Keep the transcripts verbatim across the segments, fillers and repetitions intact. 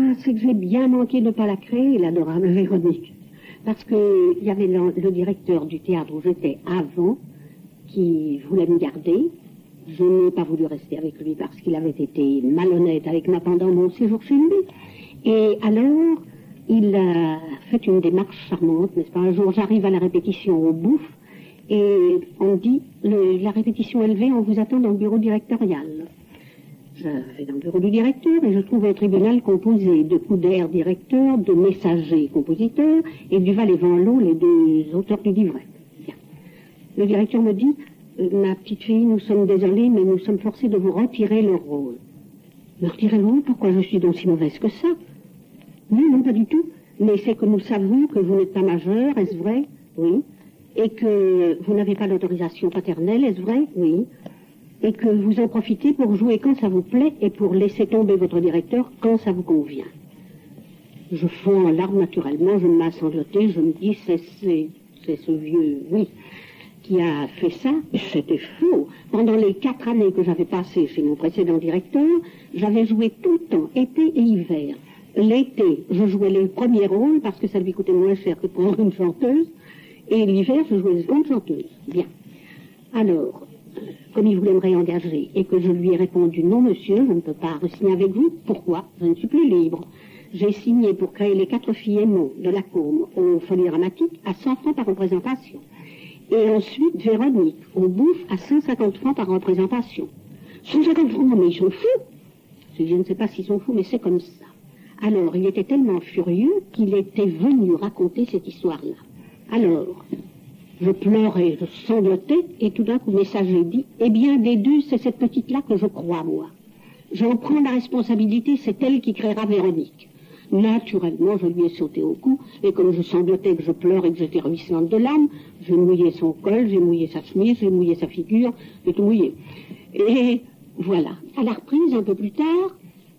c'est que j'ai bien manqué de ne pas la créer, l'adorable Véronique. Parce qu'il y avait le, le directeur du théâtre où j'étais avant, qui voulait me garder. Je n'ai pas voulu rester avec lui parce qu'il avait été malhonnête avec moi pendant mon séjour chez lui. Et alors, il a fait une démarche charmante, n'est-ce pas? Un jour, j'arrive à la répétition au Bouffe, et on me dit, le, la répétition est levée, on vous attend dans le bureau directorial. Je vais dans le bureau du directeur et je trouve un tribunal composé de Coudert, directeur, de Messager, compositeur, et du Valet-Vanloo, les deux auteurs du livret. Bien. Le directeur me dit, ma petite fille, nous sommes désolés, mais nous sommes forcés de vous retirer le rôle. Me retirer le rôle? Pourquoi je suis donc si mauvaise que ça? Non, non, pas du tout. Mais c'est que nous savons que vous n'êtes pas majeur, est-ce vrai? Oui. Et que vous n'avez pas d'autorisation paternelle, est-ce vrai? Oui. Et que vous en profitez pour jouer quand ça vous plaît et pour laisser tomber votre directeur quand ça vous convient. Je fonds en larmes naturellement, je me mets à sangloter, je me dis, c'est, c'est, c'est ce vieux, oui, qui a fait ça. C'était faux. Pendant les quatre années que j'avais passées chez mon précédent directeur, j'avais joué tout le temps, été et hiver. L'été, je jouais les premiers rôles parce que ça lui coûtait moins cher que pour une chanteuse, et l'hiver, je jouais les secondes chanteuses. Bien. Alors, comme il voulait me réengager et que je lui ai répondu non monsieur, je ne peux pas signer avec vous. Pourquoi? Je ne suis plus libre. J'ai signé pour créer les quatre filles Aimant de la Côme aux Folies Dramatiques à cent francs par représentation. Et ensuite Véronique au Bouffe à cent cinquante francs par représentation. cent cinquante francs, mais ils sont fous. Je ne sais pas s'ils sont fous, mais c'est comme ça. Alors, il était tellement furieux qu'il était venu raconter cette histoire-là. Alors, je pleurais, je sanglotais, et tout d'un coup, le messager dit, eh bien, des deux, c'est cette petite-là que je crois, moi. J'en prends la responsabilité, c'est elle qui créera Véronique. Naturellement, je lui ai sauté au cou, et comme je sanglotais, que je pleurais, que j'étais ruisselante de larmes, j'ai mouillé son col, j'ai mouillé sa chemise, j'ai mouillé sa figure, j'ai tout mouillé. Et voilà. À la reprise, un peu plus tard,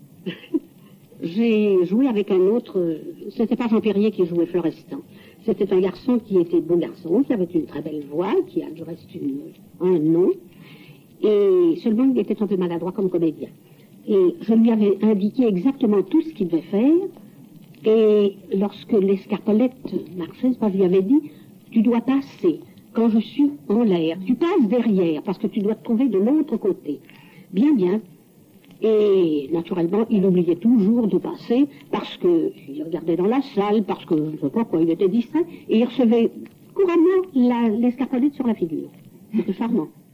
j'ai joué avec un autre, c'était pas Jean Perrier qui jouait Florestan. C'était un garçon qui était beau garçon, qui avait une très belle voix, qui a du reste une, un nom, et seulement il était un peu maladroit comme comédien. Et je lui avais indiqué exactement tout ce qu'il devait faire, et lorsque l'escarpolette marchait, je lui avais dit, tu dois passer, quand je suis en l'air, tu passes derrière, parce que tu dois te trouver de l'autre côté. Bien, bien. Et naturellement, il oubliait toujours de passer parce qu'il regardait dans la salle, parce que je ne sais pas quoi, il était distrait, et il recevait couramment la, l'escarpolette sur la figure. C'était charmant.